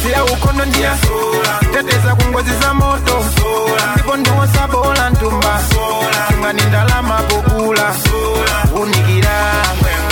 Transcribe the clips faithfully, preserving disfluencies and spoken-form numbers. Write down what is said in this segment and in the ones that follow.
magesi ya ukono ndia teteza kungozi za moto ndipo ndosa bola ntumba ngani ndalama pokula unikira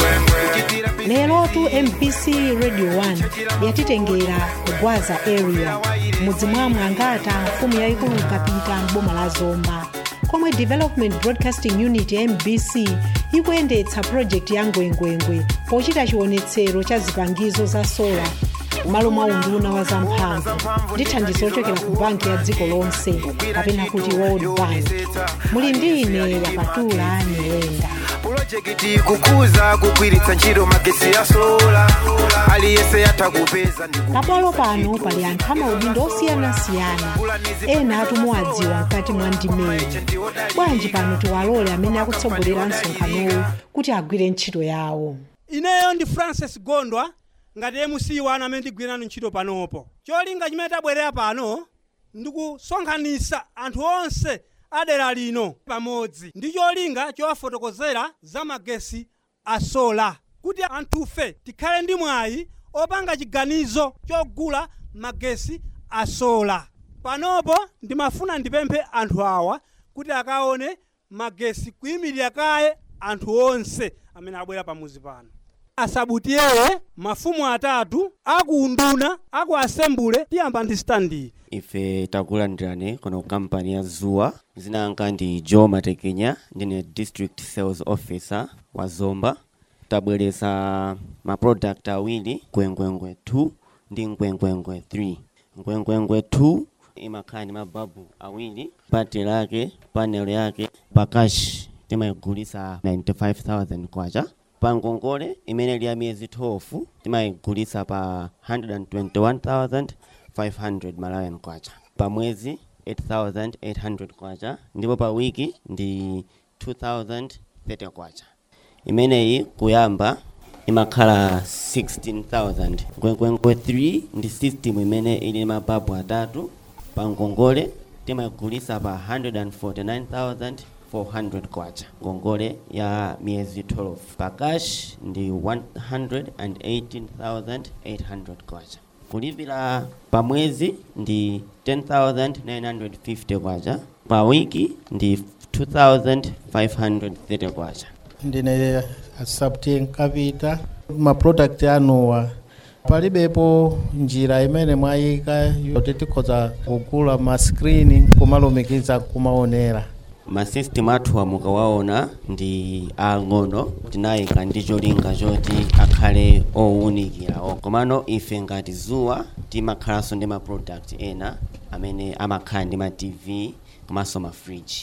lero tu M B C Radio one yatitengera kugwaza area mudzi mwa Mwangata mfumu yaikulu kapita mboma la Zomba komwe Development Broadcasting Unit M B C ikuyendetsa project ya ngwengwengwe pochita chionetsero cha zipangizo za sola malo mwa unduna wa zamphamvu ndi thandizo lochokera ku banki ya dziko lonse kapena kuti World Bank. Muli ndi ine Yapatula Nyewenda. Projekiti kukuza kugwiritsa ntchito magesi ya sola aliyese yatakupeza kapalo pano pali anthu amaudindo osiyanasiyana ena atumuwadziwa mkati mwa ndimeyi. Bwanji pano tiwalole amene akutsogolera msonkhanowu kuti agwire ntchito yawo. Ineyo ndi Francis Gondwa ngati M C wanu amene ndigwira ntchito panopo. Cholinga chimene tabwerera pano ndikusonkhanitsa anthu onse adera lino pamodzi ndi cholinga chowafotokozera za magesi a sola kuti anthufe tikhale ndi mwayi opanga chiganizo chogula magesi a sola. Panopo ndimafuna ndipemphe anthu awa kuti akaone magesi kuyimirira kaye anthu onse amene abwera pamuzi pano. Asabutiye mafumu atatu akuunduna aku asembule tiyamba ndi standi. Ife takulandirani kono kampani ya Zuwa zina anga ndi Joe Matekenya ndine District Sales Officer wa Zomba. Tabwereza ma product awili ngwengwengwe two ndi ngwengwengwe three. Ngwengwengwe two imakhala ndi mababu awili, battery lake, panel yake, pakashi timayigulisa ninety-five thousand kwacha. Pa ngongole imene ili ya miezi twelve timayigulisa pa one hundred twenty-one thousand five hundred Malawian kwacha. Pa mwezi eight thousand eight hundred kwacha, ndipo pa wiki ndi two thousand thirty kwacha. Imeneyi kuyamba imakhala sixteen thousand. Ngwengwengwe three ndi system imene ili mababu atatu. Pa ngongole timayigulisa pa one hundred forty-nine thousand four hundred kwacha. Ngongole ya miezi twelve. Pa cash ndi one hundred eighteen thousand eight hundred kwacha. Kulipira pa mwezi ndi ten thousand nine hundred fifty kwacha. Pa wiki ndi two thousand five hundred thirty kwacha. Ndine Sabtien Kapita ma product anuwa palibepo njira imene mwayika yote tikhoza kugula ma screen kumalumikiza kumaonera. Ma system athu amukawaona ndi ang'ono tinayika ndi cholinga choti akhale owunikira. Komano ife ngati Zuwa timakhalaso ndi ma product ena amene amakhala ndi ma T V komanso ma fridge.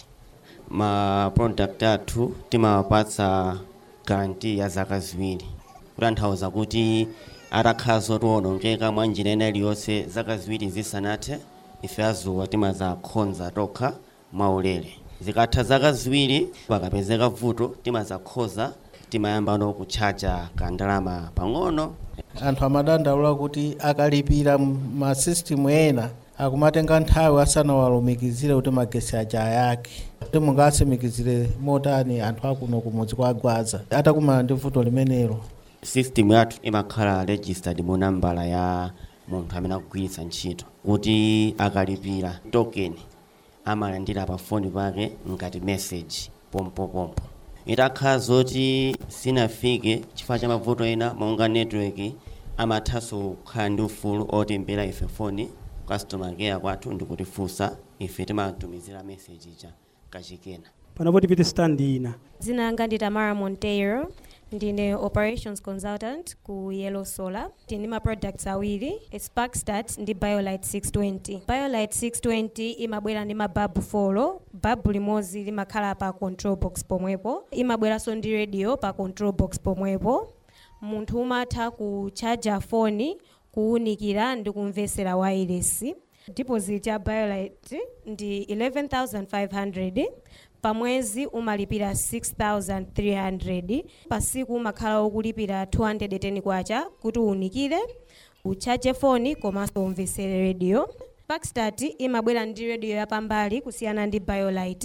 Ma product athu timawapatsa guarantee ya zaka ziwiri. Kutanthauza kuti atakhala zotiwonongeka mwa njira ina iliyonse zaka ziwiri zisanathe ife Azuwa timazakhonza tokha mwaulere. Zikatha zaka ziwiri pakapezeka vuto timazakhoza timayamba no kuchaja kandalama pang'ono. Anthu amadandaula kuti akalipira ma system ena akumatenga nthawi asanawalumikizire kuti magesi aja yake. Timungasimikizire motani anthu akuno kumudzi kwa Gwaza atakumana ndi vuto limenelo. System yathu imakhala registered mu nambala ya munthu amene akugwiritsa ntchito kuti akalipira token amalandira pa phone pake ngati message pompo pompo. Itakhala zoti sinafike chifukwa cha mavuto ena monga network amathaso kukhala ndi ufulu otembera ife phone customer care kwathu ndikutifunsa ife timatumizira message ija kachikena. Panopo tipite standi ina. Zina anga ndi Tamara Monteiro ndine operations consultant ku Yellow Solar. Tindi ma products awiri, Sparkstart ndi BioLite six twenty. BioLite six twenty imabwera ndi mababu folo, babu limozi limakhala pa control box pomwepo, imabwera so ndi radio pa control box pomwepo. Munthu umatha kuchaja phone, kuunikira ndi kumvesera wireless. Deposit ya BioLite ndi eleven thousand five hundred. Pamwezi umalipira six thousand three hundred. Pasiku umakhala ukulipira two hundred ten kwacha kuti unikire, uchaje phone komanso umvesere radio. Sparkstart imabwera ndi radio ya pambali kusiyana ndi BioLite.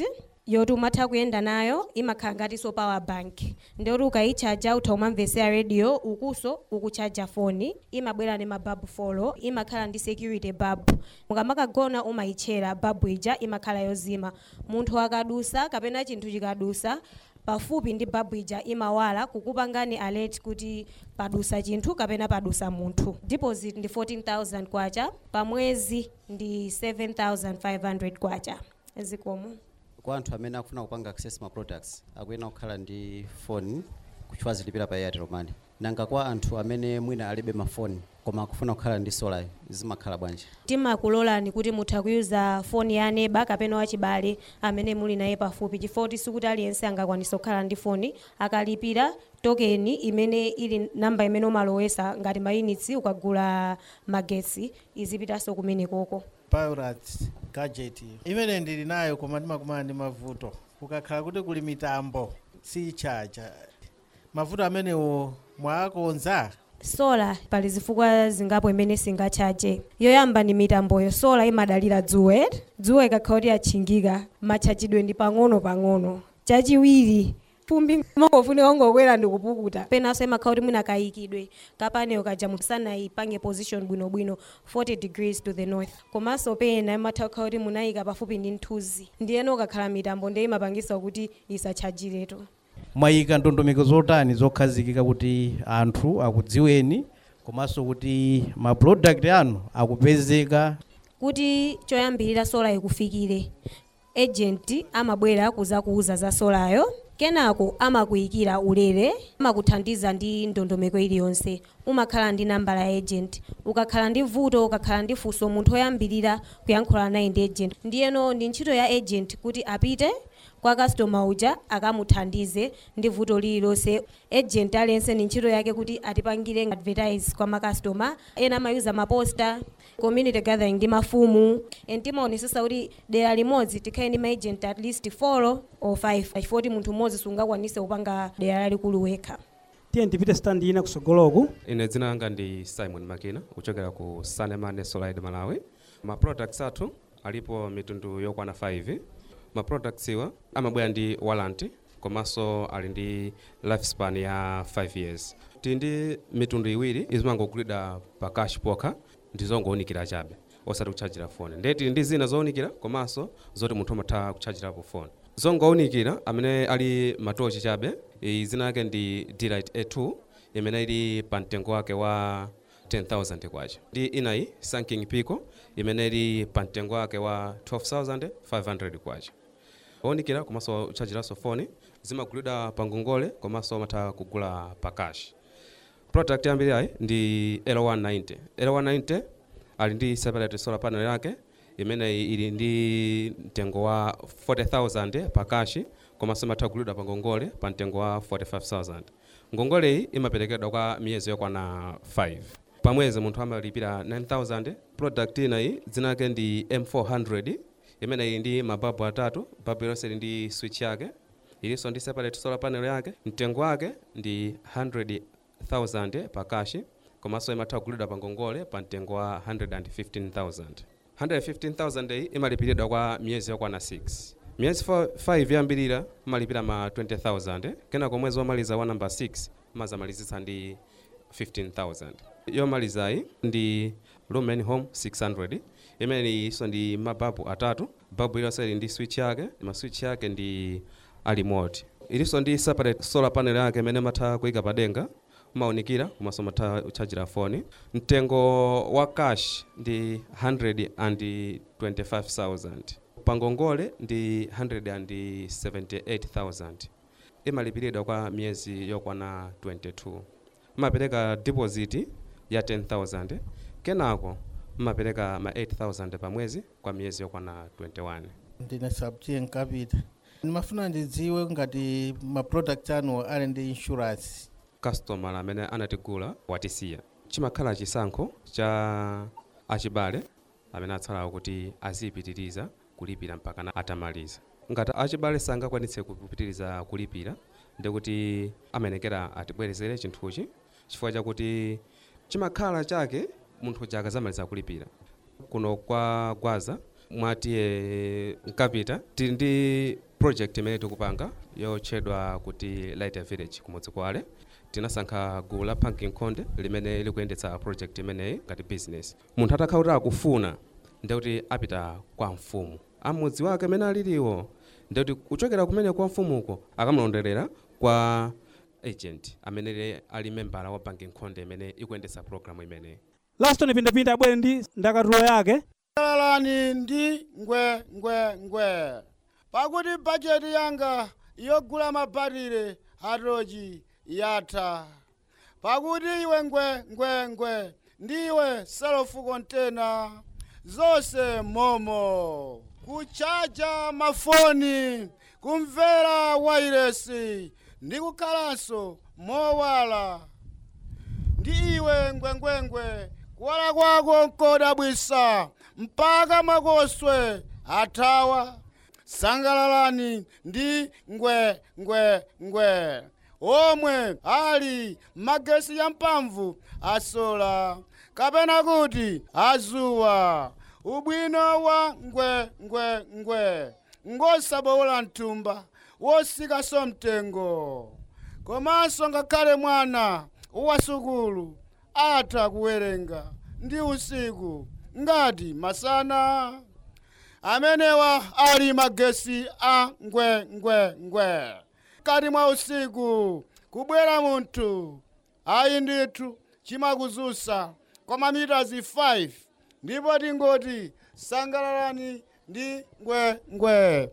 yoti umatha kuyenda nayo imakhala ngatinso power bank ndiyoti ukayichaja utha umamvesera radio ukuso ukuchaja foni imabwera ndi mababu folo imakhala ndi security bulb mukamakagona umayitchera babu ija imakhala yozima munthu akadusa kapena chinthu chikadusa pafupi ndi babu ija imawala kukupangani alert kuti padusa chinthu kapena padusa munthu. Deposit ndi fourteen thousand kwacha pamwezi ndi seven thousand five hundred kwacha ezikomo. Kwa anthu amene akufuna kupanga access ma products akuyenera kukhala ndi phone kuchita zilipira pa Airtel Money. Nanga kwa anthu amene mwina alibe mafoni koma akufuna kukhala ndi solar zimakhala bwanji? Timakulolani kuti mutha kuyuza foni ya neba kapena wachibale amene muli naye pafupi chifukwa sikuti aliyense angakwanisa kukhala ndi foni akalipira tokeni imene ili namba imene umalowesa ngati mayinitsi ukagula magetsi izipitanso kumene koko. Pirate gadget imene ndili nayo koma ndimakumana ndi mavuto ukakhala kuti kuli mitambo si charger mavuto amenewo mwakonza. Sola pali zifukwa zingapo imene singachaje. Yoyamba ndi mitamboyo sola imadalira dzuwa. Dzuwa ikakhala kuti yachingika machachidwe ndi pang'ono pang'ono. Chachiwiri fumbi mangofuna ongokwera ndi kupukuta. Penanso imakhala kuti mwina kayikidwe kapaneyo kaja musana ipange position bwino bwino forty degrees to the north. Komanso pena imatha kukhala kuti munayika pafupi ndi nthuzi. Ndiyeno ukakhala mitambo ndiye imapangisa kuti isachajiretu. Mwayika ndondomeko zotani zokhazikika kuti anthu akudziweni komanso kuti ma product anu akupezeka kuti choyambirira sola ikufikire agent amabwera kuzakuuza za solayo kenako amakuyikira ulere amakuthandiza ndi ndondomeko iliyonse umakhala ndi namba la agent ukakhala ndi vuto ukakhala ndi funso munthu oyambirira kuyankhula naye ndi agent ndiyeno ndi ntchito ya agent kuti apite kwa customer uja akamuthandize ndi vuto lililonse. Agent aliyense ni ntchito yake kuti atipangire advertise kwa ma customer ena amayuza maposta community gathering ndi mafumu entimaonesesa kuti dera limodzi tikhale ndi ma agent at least four or five chifukwa munthu mmodzi sungakwanise kupanga dera lalikulu wekha. Tiye ndipite stand ina kusogoloku. Ine dzina langa ndi Simon Makina kuchokera ku Sanemane Solar Malawi. Ma products athu alipo mitundu yokwana five. Ma products iwa amabwera ndi warranty komanso ali ndi lifespan ya five years. Tindi mitundu iwiri izimangogulidwa pa cash pokha ndizongoonikira chabe osati kuchajira phone. Ndeti ndi zina zoonikira komanso zoti munthu amatha kuchajira po phone. Zongoonikira amene ali matochi chabe izina yake ndi D-Lite A two imene ili pa mtengo wake wa ten thousand kwacha. Ndi inayi Sunking Pico imene ili pa mtengo wake wa twelve thousand five hundred kwacha. Onikira komanso kuchajiraso phone zimagulidwa pa ngongole komanso amatha kugula pa cash. Product yambiri ayi ndi L one ninety. L one ninety ali ndi separate solar panel yake imene ili ndi mtengo wa forty thousand pa cash komanso amatha kugulidwa pa ngongole pa mtengo wa forty-five thousand. Ngongole iyi imaperekedwa kwa miyezi yokwana five. Pamwezi munthu amalipira nine thousand. Product inayi dzina lake ndi M four hundred imene ili ndi mababu atatu, babu ilonse ili ndi switch yake, ilinso ndi separate solar panel yake. Mtengo wake ndi one hundred thousand pa cash komanso imatha kugulidwa pa ngongole pa mtengo wa one hundred fifteen thousand. one hundred fifteen thousand iyi imalipiridwa kwa miyezi yokwana six. Miyezi five yambirira malipira ma twenty thousand, kenako mwezi womaliza wa number six mazamalizitsa ndi fifteen thousand. Yomalizayi ndi Lumen Home six hundred imene iso ndi mababu atatu, babu ilonse ili ndi switch yake, ma switch yake ndi a remote. Ilinso ndi separate solar panel yake imene matha kuyika padenga maunikira komanso matha kuchajira phone. Mtengo wa cash ndi one hundred twenty-five thousand. Pangongole ndi one hundred seventy-eight thousand. Imalipiridwa kwa miyezi yokwana twenty-two. Mapereka deposit ya ten thousand. Kenako mapereka ma eight thousand pa mwezi kwa miyezi yokwana twenty-one. Ndine Sabti Nkapita. Nimafuna ndidziwe ngati ma product anu ali ndi insurance. Customer amene anatigula watisiya. Chimakhala chisankho cha achibale amene atsalawo kuti azipitiriza kulipira mpaka atamaliza. Ngati achibale sangakwanitse kupitiriza kulipira ndikuti amenekera atibwerezere chinthuchi chifukwa chakuti chimakhala chake munthu chaka zamaliza kulipira. Kuno kwa Gwaza mwatiye Nkapita tili ndi project imene tikupanga yotchedwa kuti Light a Village kumudzi kwale. Tinasankha gulu la Pumpkin Konde limene likuyendetsa project imeneyi ngati business. Munthu atakhala kuti akufuna ndekuti apita kwa mfumu amudzi wake amene aliliwo, ndekuti kuchokera kumene kwa mfumuko akamulonderera kwa agent amene ali membala wa Pumpkin Konde imene ikuyendetsa program imeneyi. Laston pindapinda abwere ndi ndakatulo yake. Sangalalani ndi ngwe ngwe ngwe pakuti bajeti yanga yogula mabatire hatoji yatha, pakuti iwe ngwe ngwe ngwe ndiwe self container zonse momo, kuchaja mafoni, kumvera wairesi ndi kukhalanso mowala. Ndi iwe ngwe ngwe ngwe kuwala kwako nkodabwisa mpaka makoswe athawa. Sangalalani ndi ngwe ngwe ngwe omwe ali magesi ya mphamvu asola kapena kuti azuwa. Ubwino wa ngwe ngwe ngwe ngosabowola mtumba wosikaso mtengo, komanso ngakhale mwana wasukulu atha kuwerenga ndi usiku ngati masana. Amenewa ali magesi a ngwe ngwe ngwe. Kati mwa usiku kubwera munthu ayi ndithu chimakuzusa kwa mamitazi five, ndipo tingoti sangalalani ndi ngwe ngwe.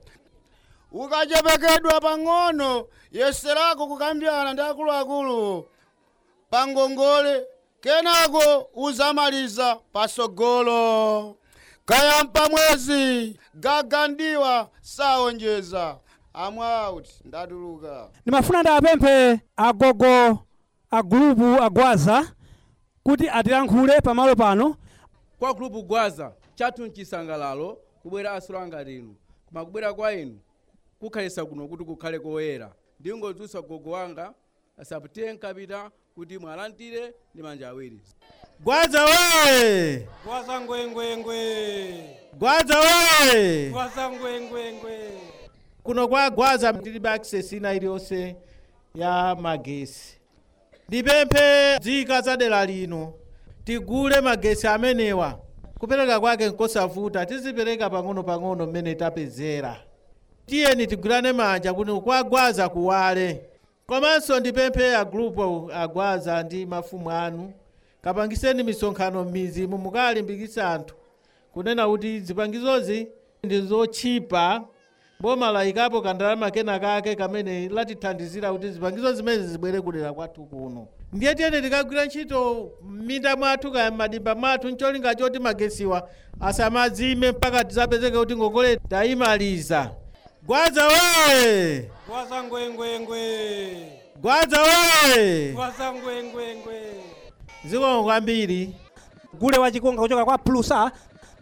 Ukachepekedwa pang'ono yeserako kukambirana ndi akuluakulu pangongole, kenako uzamaliza pasogolo. Kaya mpamwezi gagandiwa saonjeza. I'm out. Ndaduluka. Nimafuna ndapemphe agogo a groupu agwaza kuti atilankhule pamalo pano. Kwa groupu gwaza chathu nchisangalalo kubwera asulanga linu, koma kubwera kwa inu kukhalesa kuno kuti kukhale koyera. Ndingodzusa gogo wanga asapite nkapita kuti mwalandire ndi manja awiri. Gwaza we! Gwaza ngwe ngwe ngwe. Gwaza we! Gwaza ngwe ngwe ngwe. Kuno kwa gwaza ndilibe access ina iliyonse ya magesi. Ndipemphe dzika za dera lino tigule magesi amenewa. Kupereka kwake nkosavuta, tizipereka pang'ono pang'ono mmene tapezera. Tiyeni tigulane manja kuti kwa gwaza kuwale. Komanso ndipemphe a group agwaza ndi mafumu anu kapangiseni misonkhano m'mizimu mukalimbikitsa anthu kunena kuti zipangizozi ndi zochipa, boma layikapo kandalama kena kake kamene latithandizira kuti zipangizo zimene zibwere kudera kwathu kuno. Ndiye tiyeni tikagwira ntchito m'minda mwathu kaya m'madimba mwathu ncholinga choti magesiwa asamazime mpaka tizapezeke kuti ngongole tayimaliza. Gwaza we! Gwaza ngwe ngwe ngwe. Gwaza we! Gwaza ngwe ngwe ngwe. Ziko kwambiri. Gule wa chikonga kuchoka kwa Plusa.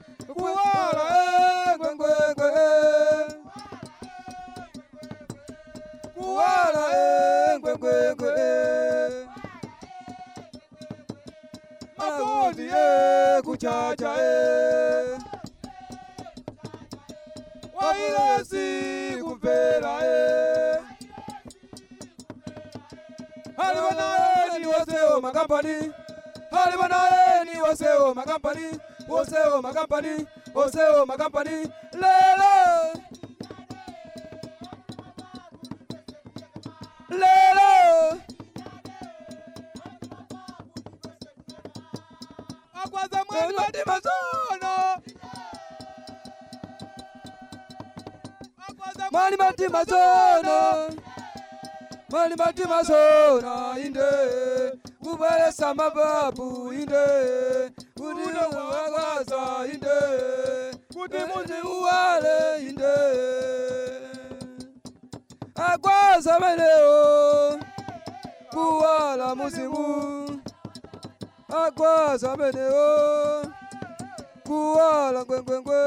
Kuwala ngwe ngwe ngwe. Kuwala ngwe ngwe ngwe. Mafoni e kuchacha e. Wairesi kumvera e. Halibanae ni waseo makampani. Halibanae ni waseo makampani. Waseo makampani. Waseo makampani. Lelo. Lelo. Akwaza mwezi wa dimasono. Mali mati mazono. Mali mati mazona inde. Kubale sama babu inde. Kudino wagaza inde. Kudimuzi uwale inde. Agwaza meneo. Kuwala musimu. Agwaza meneo. Kuwala ngwe ngwe ngwe.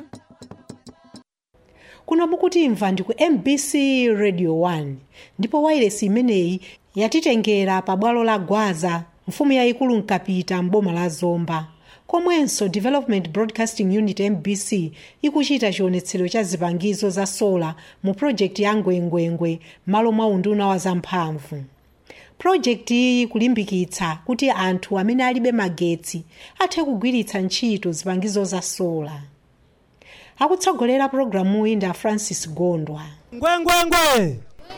Kuno mukutimva ndi ku M B C Radio one ndipo wireless imeneyi yatitengera pa bwalo la Gwaza, mfumu yayikulu nkapita mboma la Zomba, komwenso Development Broadcasting Unit M B C ikuchita chionetsero cha zipangizo za sola mu project ya ngwengwengwe malo mwa unduna wa zamphamvu. Project iyi kulimbikitsa kuti anthu amene alibe magetsi athe kugwiritsa ntchito zipangizo za sola. Akutsogolera programu iyi nda Francis Gondwa. Ngwengwengwe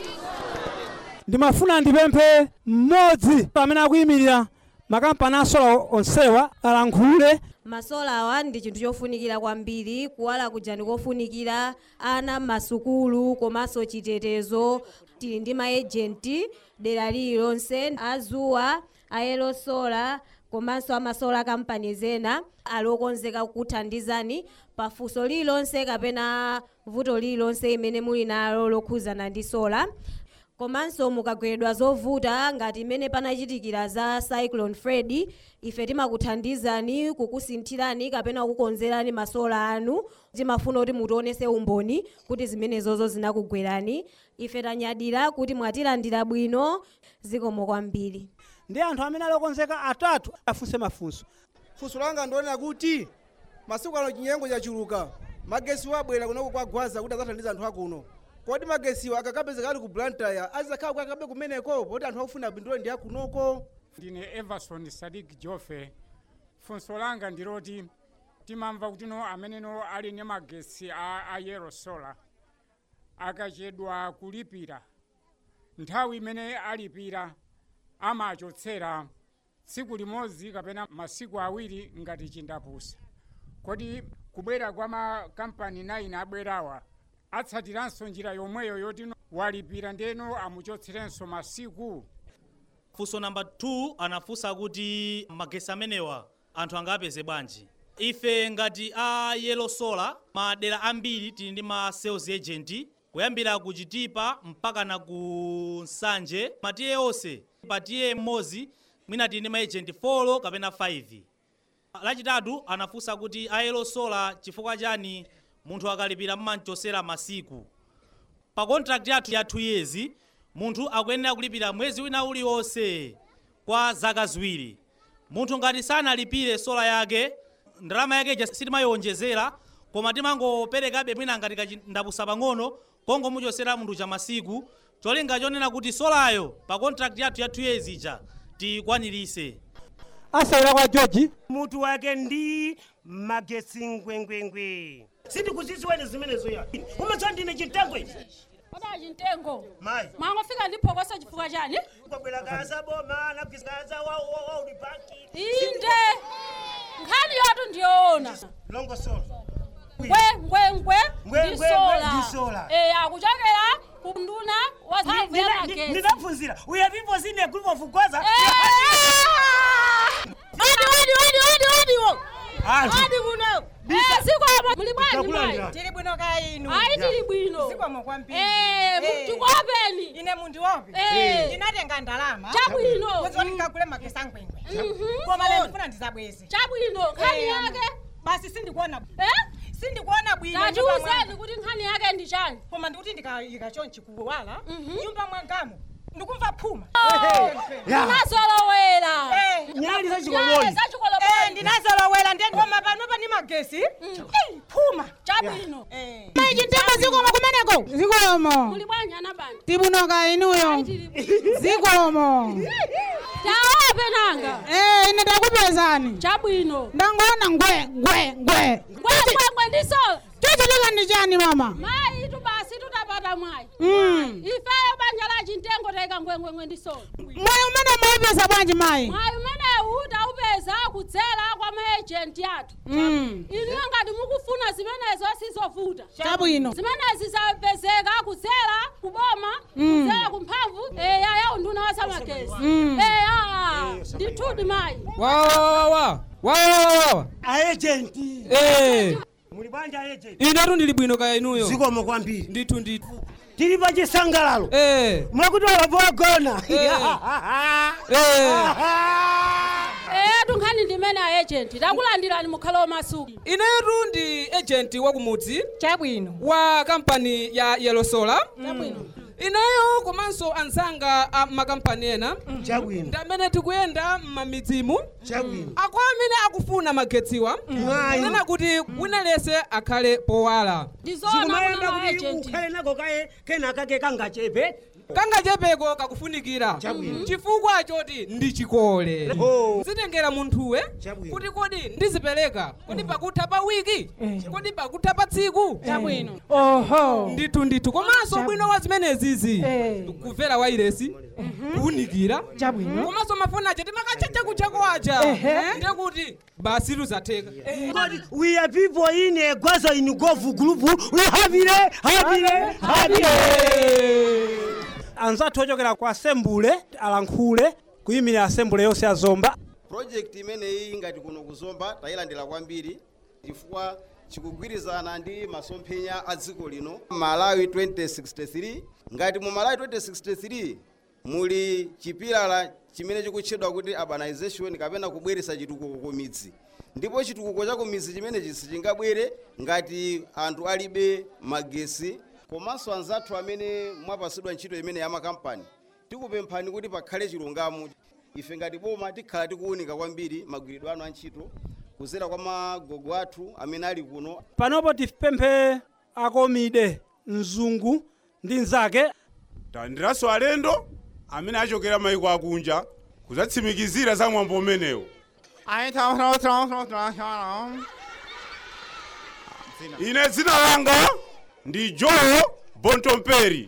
ndimafuna ndipemphe mmodzi amene akuyimirira makampani asola onsewa alankhule. Masola awa ndi chinthu chofunikira kwambiri, kuwala kuja ndikofunikira ana masukulu komanso chitetezo. Tili ndi maagenti dera lililonse azuwa ayelo sola komanso amasola kampani zena alokonzeka kukuthandizani pafunso lililonse kapena vuto lililonse imene muli nalo lokhuzana ndi sola. Komanso mukagwedwa zovuta ngati imene panachitikira za Cyclone Freddy, ife timakuthandizani kukusinthirani kapena kukonzerani masola anu. Timafuna kuti mutionese umboni kuti zimenezozo zinakugwerani. Ife tanyadira kuti mwatilandira bwino, zikomo kwambiri. Ndi anthu amene alokonzeka atatu afunse mafunso. Funso langa ndionera kuti masiku ano chinyengo chachuluka, magesi wabwera kuno kwa Gwaza kuti azathandiza anthu akuno. Kodi magesiwa akakapezeka ali ku Blantyre azakhala akabe kumeneko poti anthu akufuna pindula ndi akunoko. Ndine Everson Sadiq Jofe. Funso langa ndiloti timamva kuti no amene no ali ndi magesi a, a yellow solar akachedwa kulipira, nthawi imene alipira amachotsera tsiku limodzi kapena masiku awiri ngati chindapusa. Kodi kubwera kwa makampani nayi abwerawa atsatiranso njira yomweyo yoti walipira ndeno amuchotserenso masiku? Funso number two anafunsa kuti magesi amenewa anthu angapeze bwanji. Ife ngati a yellow solar madera ambiri tili ndi ma sales agent kuyambira ku Chitipa mpaka na ku Nsanje. Matiye onse patiye mmodzi mwina tili ndi ma agent four kapena five. Lachitatu anafunsa kuti a yellow solar chifukwa chani munthu akalipira mmanchosera masiku. Pa contract yathu ya two years munthu akuyenera kulipira mwezi wina uliwonse kwa zaka ziwiri. Munthu ngati sanalipire sola yake ndalama yake sitimayonjezera koma timangoperekabe mwina ngati kachindapusa pang'ono kongo muchosera munthu cha masiku, cholinga chonena kuti solayo pa contract yathu ya two years ija tikwanirise. Asayira kwa George mutu wake ndi magesi ngwengwengwe. Sindi kuziziwene zimenezo ya umatswa ndine chitengo ichi oda chitengo mai mwangofika ndipo kosa chifuka chani kwabwera kaza boma na kusikaza wa wa ulibanki inde nkhani yotu ndiyoona longo sola ngwe ngwe ngwe ngwe sola eh akuchokera kunduna wa mphamvu ya magesi. Ndinaphunzira we have people seen a group of Gwaza. Odi odi odi odi odi odi kuno. Eh siko hapa muli bwanji mai. Tili bwino ka inu. Ai tili bwino. Siko mwakwambiri. Eh muntu kopeni. Ine muntu wope. Eh ndinatenga ndalama. Chabwino. Kuzoni ngakule magesa ngwengwe. Koma leo ndifuna ndizabweze. Chabwino nkhani yake. Basi sindikuona. Eh? Sindikuona bwino. Tachiuzeni kuti nkhani yake ndi chani. Koma ndikuti ndikayika chonchi kuwala. Nyumba mwangamo. Ndikumva phuma. Ndinazolowera. Nyali za chikoloni. Eh ndinazolowera ndi ngoma pano pa ni magesi. Phuma. Chabwino. Eh. Mai chitengo zikomo kumeneko. Zikomo. Muli bwanji anabani. Tibunoka inuyo. Zikomo. Tawape nanga. Eh ine ndakupezani. Chabwino. Ndangona ngwe ngwe ngwe. Ngwe ngwe ndiso. Chochoka ndi chani mama? Mai tu basi tutapata mwai. Mm. Ifeyo banja la chitengo taika ngwe ngwe ngwe ndiso. Mwai umene maupeza bwanji mai? Mwai umene utaupeza kudzera kwa maagent yathu. Mm. Inu ngati mukufuna zimenezo sizovuta. Chabwino. Zimenezi zapezeka kudzera kuboma, kudzera kumphamvu eh ya unduna wa zamagesi. Eh ah ndithudi mai. Wa wa wa. Wa wa wa. Agent. Eh. Muli banja agent. Inatu ndili bwino kaya inuyo. Zikomo kwambiri. Ndithu ndithu. Tili pa chisangalalo. Eh. Mwakuti wabogona. Eh. Eh. Eh tunkhani ndimene agent takulandirani mukhalo masuku. Inetu ndi agent wa kumudzi. Chabwino. Wa company ya Yellow Solar. Chabwino. inayo komanso anzanga a makampani ena Chabwino. ndamene tikuyenda m'mamidzimu Chabwino. ako amene akufuna magetsiwa kunena kuti wina lese akhale powala Zikumayenda kuti ukhale nako kaye kena kake kangachepe. kangachepeko kakufunikira chifukwa choti ndi chikole zitengera munthuwe kuti kodi ndizipereka kodi pakutha pa wiki kodi pakutha pa tsiku Oho. ndithu ndithu komanso bwino wa zimenezizi kumvera wairesi kuwunikira komanso mafoni aja timakachacha kuchako aja ndiye kuti basi luzatheka We are people in a Gwaza in Govu group. We happy, happy, happy. anzathu ochokera ku asembule alankhule kuyimira asembule yonse ya Zomba. project imeneyi ngati kuno kuzomba tayilandira kwambiri chifukwa chikugwirizana ndi masomphenya a dziko lino Malawi twenty sixty-three. Ngati mu Malawi twenty sixty-three muli chipilala chimene chikutchedwa kuti urbanization kapena kubweretsa chitukuko ku midzi, ndipo chitukuko cha ku midzi chimene sichingabwere ngati anthu alibe magesi. Komanso anzathu amene mwapasidwa ntchito imene ya makampani tikupemphani kuti pakhale chilungamo. Ife ngati boma tikhala tikuwunika kwambiri magwiridwe anu a ntchito kuzera kwa magogo athu amene ali kuno. Panopo tipemphe akomide mzungu ndi nzake tandiranso alendo amene achokera mayiko akunja kuzatsimikizira za mwambo umenewo. Ine dzina langa ndi Joe Bontomperi.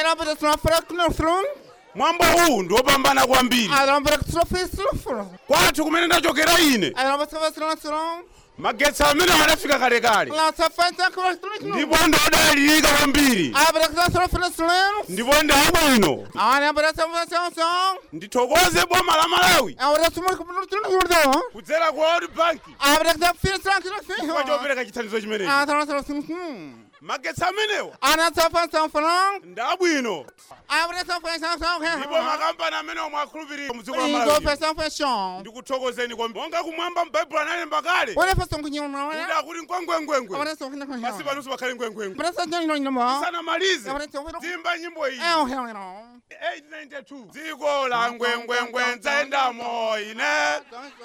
Mwambo huu ndio pambana kwambiri. Kwathu kumene ndachokera ine magetsi amene anafika kale kale ndipo ndodalirika kwambiri ndipo ndabwino ndithokoze boma la Malawi kudzera ku World Bank kwa chopereka chithandizo chimenechi. Magetsi amenewo ndabwino ndipo makampani amene omwe akhulupirira mdziko la Malawi ndikuthokozeni kwambiri. Monga kumwamba m'Baibulo analemba kale kuda kuti ngwengwengwe basi panonso pakhale ngwengwengwe. Tisanamalize timba nyimbo iyi eight ninety-two dziko la ngwengwengwe ndzayendamo ine.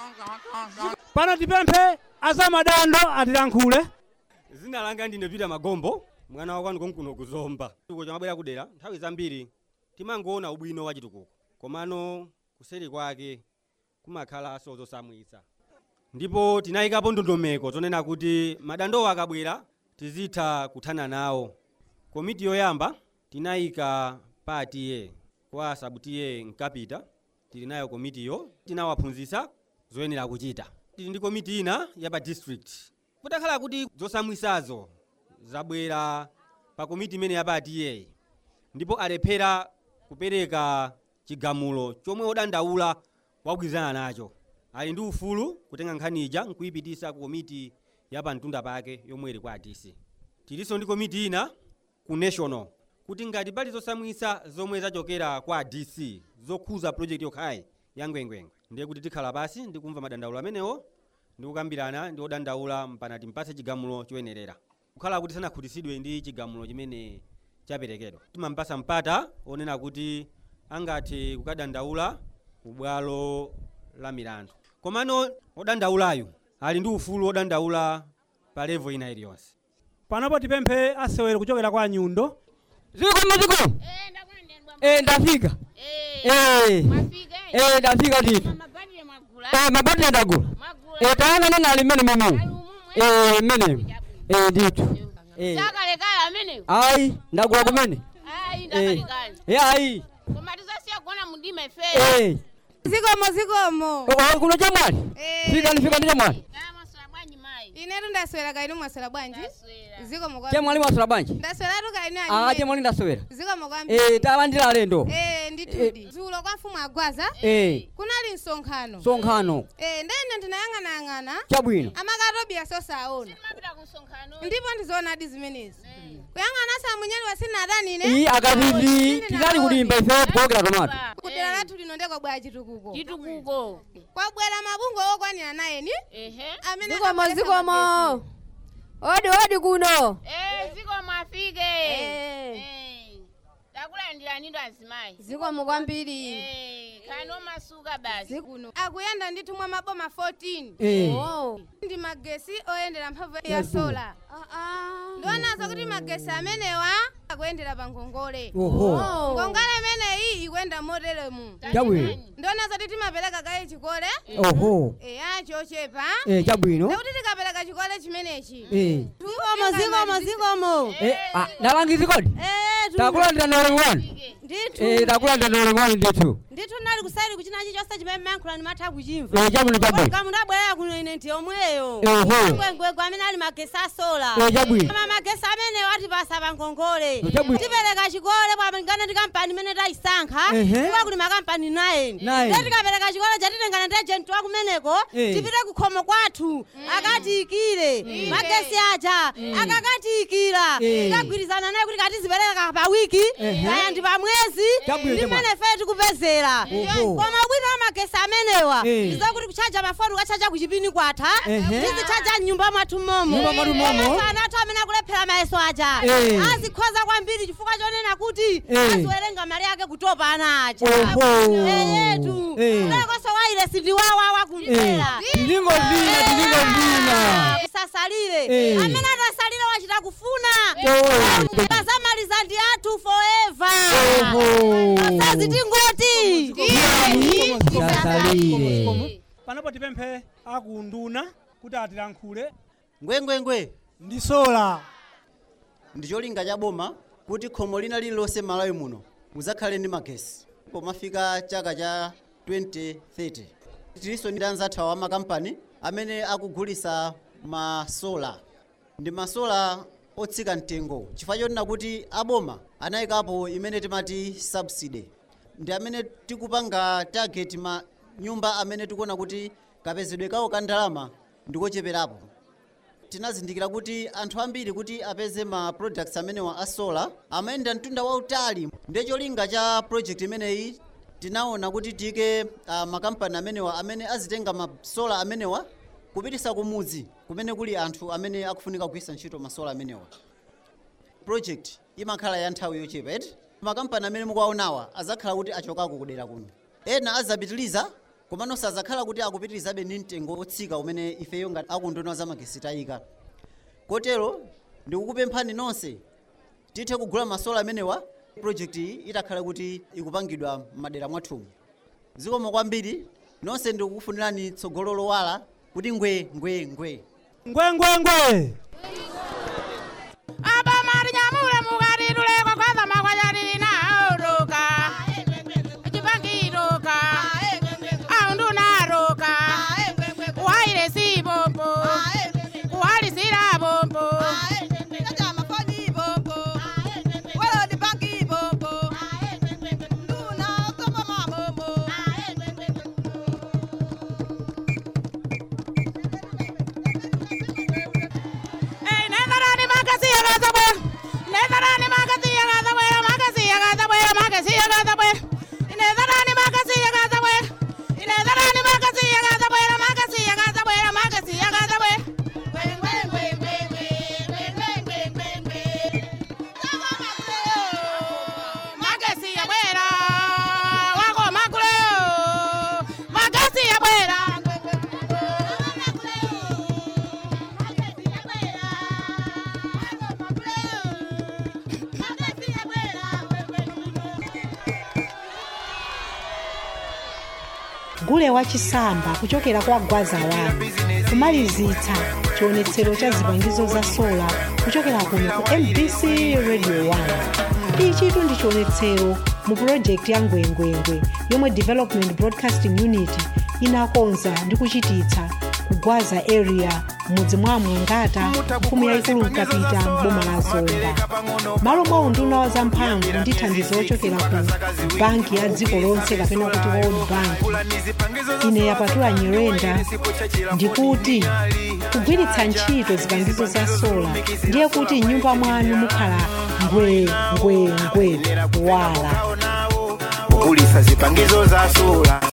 Pano tipemphe azamadando atilankhule. Zina langa ndine Peter Magombo, mwana wa kwanu konkuno kuzomba. Chitukuko chamabwera kudera nthawi zambiri timangoona ubwino wa chitukuko, komano kuseri kwake kumakhala zosamwitsa. Ndipo tinayikapo ndondomeko zonena kuti madandowo akabwera tizitha kuthana nawo. Komiti yoyamba tinayika patiye kwa sabutiye nkapita, tili nayo komitiyo tinawaphunzitsa zoyenera kuchita. Tili ndi komiti ina ya pa district kutakhala kuti zosamwisazo zabwera pa komiti imene yapatiye ndipo alephera kupereka chigamulo chomwe odandaula wagwirizana nacho, ali ndi ufulu kutenga nkhaniija nkuyipitisa ku komiti yapa mtunda pake yomwe ili kwa D C. Tilinso ndi komiti ina ku national kuti ngati pali zosamwisa zomwe zachokera kwa D C zokhuza project yokhayi ya ngwengwengwe ndiye kuti tikhala pasi ndi kumva madandaulo amenewo ndikukambirana ndi odandaula mpaka timpatse chigamulo choyenerera. Kukhala kuti sanakhutisidwe ndi chigamulo chimene chaperekedwa timampatsa mpata onena kuti angathe kukadandaula ku bwalo la milandu. Komano odandaulayo ali ndi ufulu odandaula pa level ina iliyonse. Panopo tipemphe asewere kuchokera kwa Nyundo. Ziko maziko. Eh ndafika. Eh. Eh ndafika ndipo. Eh mabati ndagula. Eh taana nana alimene mumu. Eh mene. Eh ndito. Eh. Sakale kaya amene. Ai ndagula kumene. Ai ndakale kale. Eh ai. Komatiza siya kuona mundima ife. Eh. Zikomo zikomo. Oko kuno chamwali. Fika nifika ndi chamwali. Inetu ndaswera kainu mwaswera bwanji? Zikomo kwa. Chamwali mwaswera bwanji? Ndaswera tu kainu ani. Ah chamwali ndaswera. Zikomo kwa. Eh talandira alendo. Eh nditudi. Zulo kwa mfumu agwaza. Eh. Kunali nsonkhano. Nsonkhano. Eh ndene ndinayangana yangana. Chabwino. Amakarobiya sosaona. Ndipo ndizoona hadi zimenezi. Kuyangana sa munyali wasina adani ine. Ii akatiti tinali kulimba ife program tomato. Kudera lathu lino ndeko bwa chitukuko. Chitukuko. Kwa bwera mabungo okwanira naye ni. Ehe. Amene Zikomo zikomo. Odi odi kuno. Eh zikomo afike. Eh. Takula talandilani ndo azimayi zikomo kwambiri eh kano masuka basi zikuno akuyenda ndithu mwa maboma fourteen Eh. oh ndi magesi oyendera mphamvu ya sola ndionazo kuti magesi amenewa akuyendera pa ngongole Oho. ngongole imeneyi ikuyenda moteremu Chabwino. ndionazo kuti timapereka kaye chikole Oho. eya chochepa Eh, chabwino. ndikuti tikapereka chikole chimenechi Eh. zikomo zikomo zikomo Eh, ah, ndalangiza kodi? Takulanda na wani. ndithu Eh, takulanda na wani ndithu. ndithu nali kusali kuchinachi chonse chimene mankhula ni matha kuchimva Eh, chabwino chabwino. kama ndabwera kuno ine ndi omweyo Oho. ngwengwengwe amene ali magesi asola Eh, chabwino. kama magesi amene watipasa pa ngongole Eh, chabwino. tipereka chikole pamangana ndi kampani imene tayisankha Ehe. kuwa kuli makampani nine Nine. ndi tikapereka chikole chatitengana ndi agenti wa kumeneko Eh. tipite kukhomo kwathu akatiyikire magesi aja akakatiyikira Eh. tikagwirizana naye kuti katizipereka pa wiki Ehe. kaya ndi pa mwezi Chabwino, ndi chabwino. mmene fe tikupezera Oho. koma bwino wa magesi amenewa Eh. ndizokuti kuchaja mafoni ukachaja kuchipini kwatha Ehe. tizichaja mnyumba mwathu momo Nyumba mwathu momo. ana athu amene akulephera mayeso aja Eh. azikhoza kwambiri chifukwa chonena kuti Eh. aziwerenga mali yake kutopa ana aja Oho. eyetu Eh. lekoso waile sindiwawawa kumvera Tilingo vina, tilingo vina. sasalire Eh. amene atasalire wachita kufuna Eh. bazamaliza ndi athu forever Oho. sazi tingoti Sasalire. panopo tipemphe akunduna kuti atilankhule ngwengwengwe ndi sola ndi cholinga cha boma kuti khomo lina lililonse Malawi muno muzakhale ndi magesi pomafika chaka cha twenty thirty tilinso ndi anzathu wa makampani amene akugulisa masola ndi masola otsika mtengo chifukwa chonena kuti aboma anayikapo imene timati subsidy ndi amene tikupanga target ma nyumba amene tikuona kuti kapezedwe kawo ka ndalama ndikocheperapo tinazindikira kuti anthu ambiri kuti apeze ma products amenewa a solar amayenda mtunda wautali ndiye cholinga cha project imeneyi tinaona kuti tike uh, makampani amenewa amene azitenga ma solar amenewa kupitisa kumudzi kumene kuli anthu amene akufunika kugwisa ntchito ma solar amenewa project imakhala ya nthawi yochepa eti makampani amene mukuwaonawa azakhala kuti achokako kudera kuno ena azapitiliza komano sazakhala kuti akupitilizabe ndi mtengo otsika umene ifeyo ngati akunduna za magesi tayika kotero ndikukupemphani nonse tithe kugula masola amenewa project iyi itakhala kuti ikupangidwa m'madera mwathumu zikomo kwambiri nonse ndikukufunirani tsogololo wala kuti ngwe ngwe ngwe ngwengwengwe abamarinyamule mugarirulekwa kwanza makwanyariri naoroka chipangiroka aundunaroka waire si bombo kuwalisira bombo gule wachisamba kuchokera kwa gwaza wanu kumalizitsa chionetsero cha zipangizo za sola kuchokera kuno ku M B C Radio one. Ichitu ndi chionetsero mu project ya ngwengwengwe yomwe Development Broadcasting Unit inakonza ndi kuchititsa kugwaza area mudzi mwa Mwangata mfumu yaikulu mkapita mboma la Zomba. Malo mwa unduna za mphamvu ndi thandizo ochokera ku banki ya dziko lonse kapena kuti World Bank. Ine yapatula Nyirenda ndikuti kugwiritsa ntchito zipangizo za sola ndiye kuti nyumba mwanu mukhala ngwe ngwe ngwe wala kugulisa zipangizo za sola.